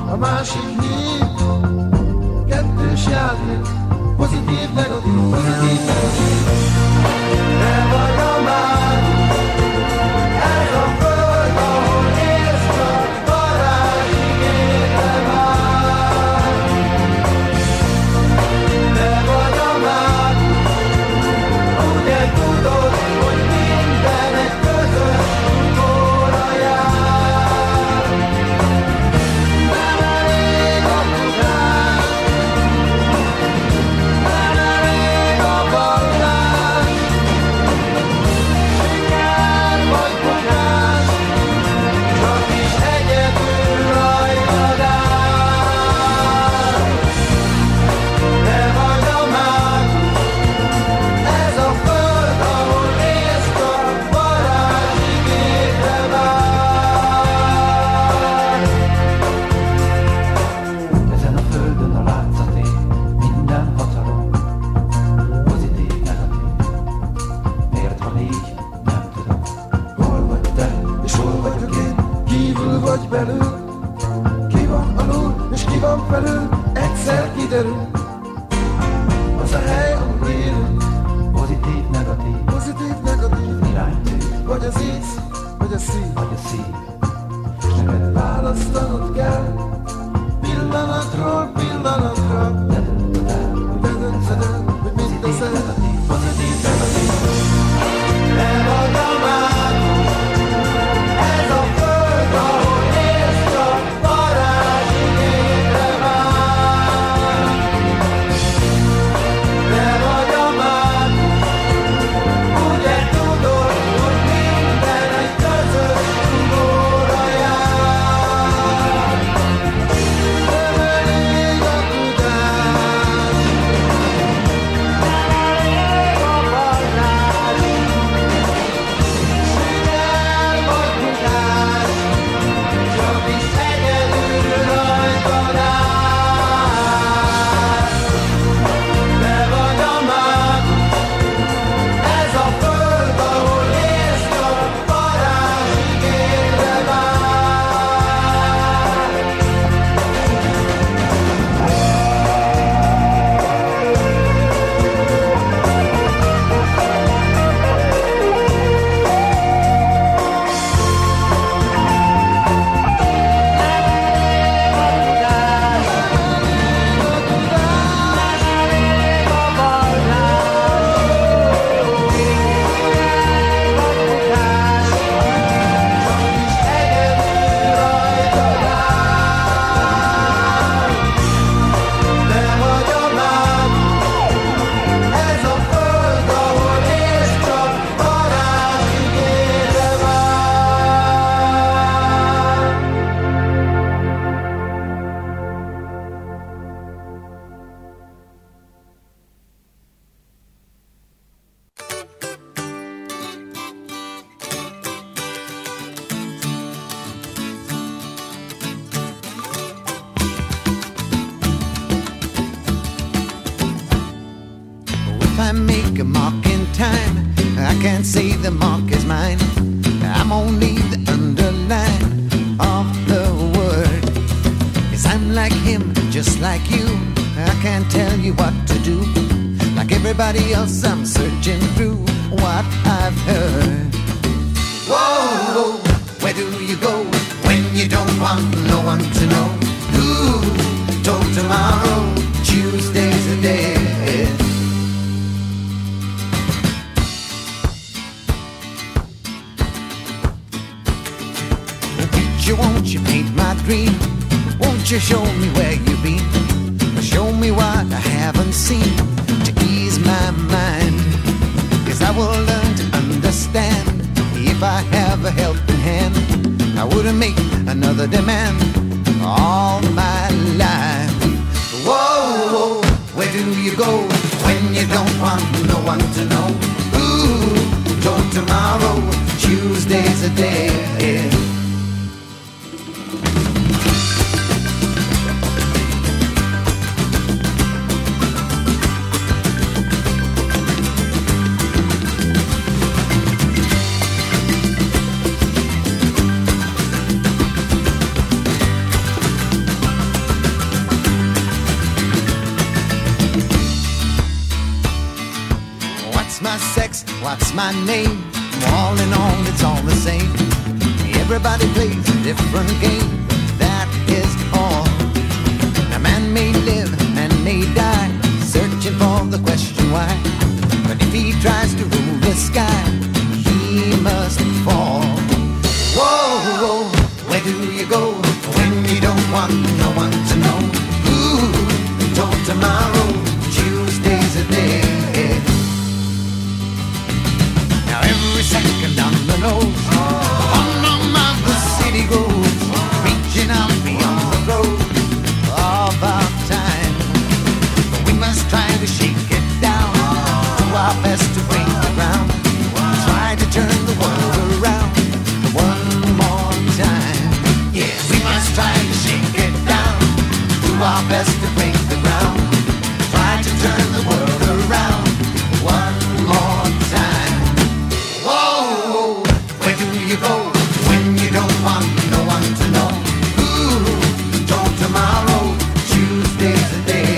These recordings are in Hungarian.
a másik hív. Kettős játék, pozitív, negatív, pozitív, negatív. Te vagy a mág, ez a föld, ahol élsz, csak varázsigére vár. Te vagy a mág, ugye tudod, hogy minden egy közös utóra jár. Nem elég a tudás, nem elég a vallás, siker vagy bukás, csak is egyedül rajtad áll. Te vagy a mág, ez a föld, ahol élsz, csak varázsigére vár. Ezen a földön a látszat él, minden hatalom, pozitív, negatív. Miért van így? Nem tudom. Hol vagy te, és hol vagyok én? Kívül vagy belül? Ki van alul, és ki van felül? Egyszer kiderül. Az a hely, ahol élünk, pozitív, negatív, pozitív, negatív. Iránytű, vagy az íz, vagy a szív, vagy a szív. És neked választanod kell, pillanatról pillanatra. Te döntöd el, hogy mit teszel. Pozitív, negatív. Te vagy a mág, ez a föld, ahol élsz, csak varázsigére vár. Te vagy a mág, ugye tudod, hogy minden egy közös tudóra jár. Nem elég a tudás, nem elég a vallás, siker vagy bukás, csak is egyedül rajtad áll. Te vagy a mág, ez a föld, ahol élsz, csak varázsigére vár. If I make a mark in time, I can't say the mark is mine. I'm only the underline of the word. 'Cause I'm like him, just like you. I can't tell you what to do. Like everybody else, I'm searching through what I've heard. Whoa, where do you go when you don't want no one to know? Who told tomorrow Tuesday's the day? Won't you paint my dream? Won't you show me where you've been? Show me what I haven't seen to ease my mind. 'Cause I will learn to understand if I have a helping hand. I wouldn't make another demand all my life. Whoa, whoa, where do you go when you don't want no one to know? Ooh, told tomorrow Tuesday's a day. what's my name? All in all, it's all the same. Everybody plays a different game, that is all. A man may live, man may die, searching for the question why. But if he tries to rule the sky, he must fall. Whoa, whoa, where do you go when you don't want no one to know? Ooh, don't tomorrow, Tuesday's a day. Now every second on the nose, on the city goes, reaching out beyond the road of our time. But we must try to shake it down, do our best to break the ground, try to turn the world around one more time. Yeah, we must try to shake it down, do our best to break the ground, try to turn the world around one more time. Whoa, where do you go when you don't want no one to know? Ooh, don't tomorrow, Tuesday's the day.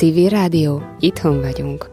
Civil Rádió, itthon vagyunk.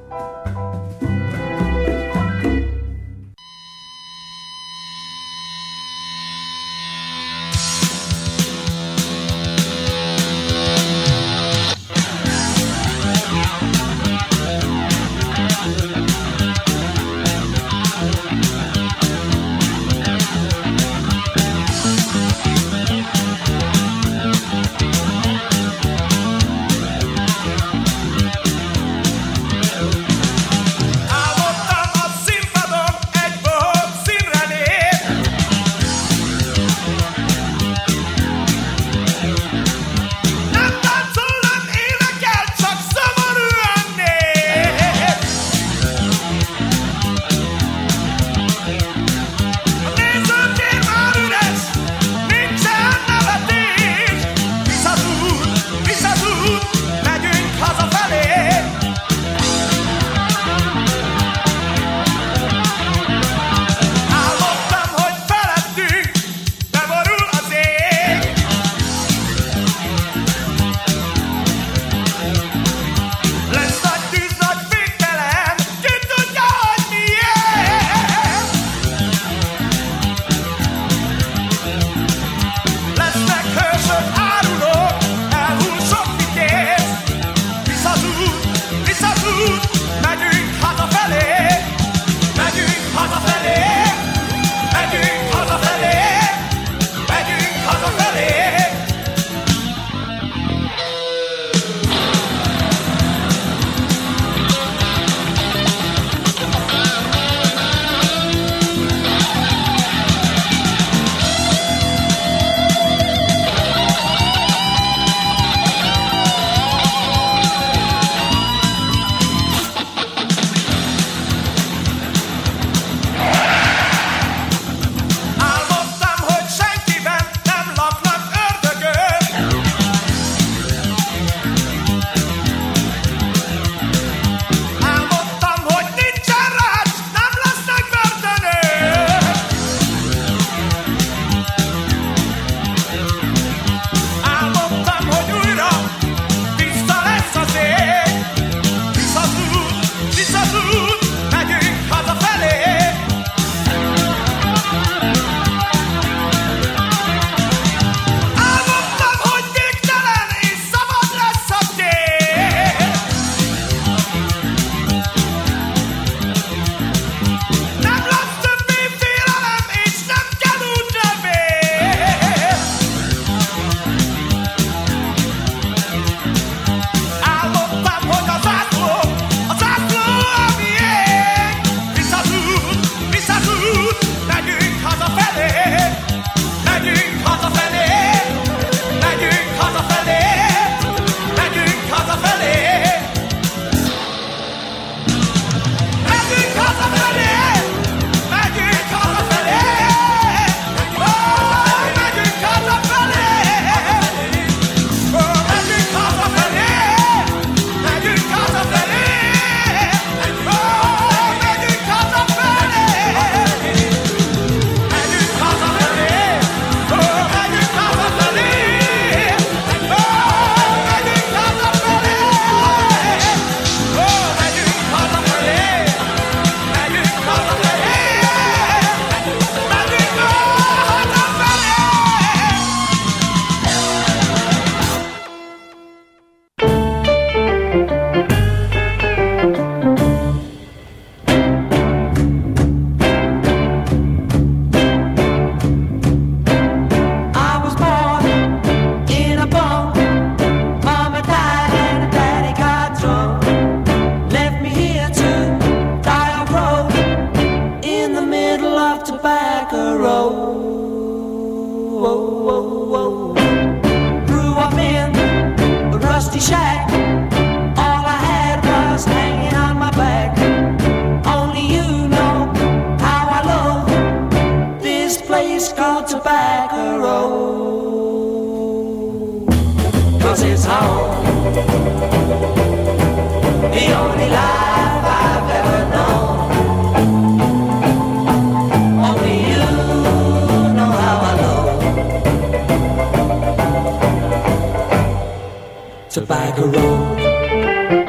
Tobacco Road.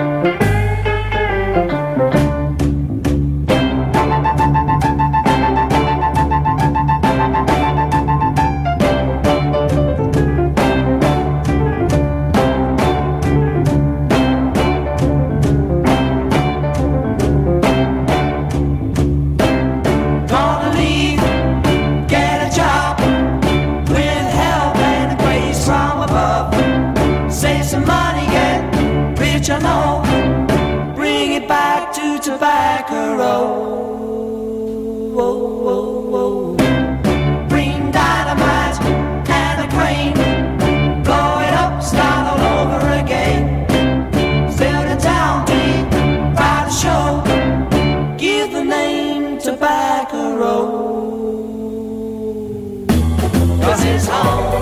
whoa. Bring dynamite and a crane, blow it up, start all over again. Fill the town deep, ride the show, give the name Tobacco Road. 'Cause it's home,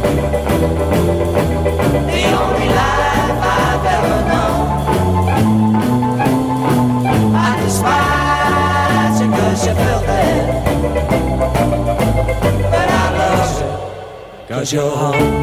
the only life I've ever known. I despise you 'cause you felt that, but I love you 'cause you're home.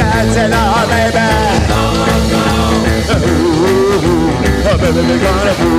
Baby, we gotta move.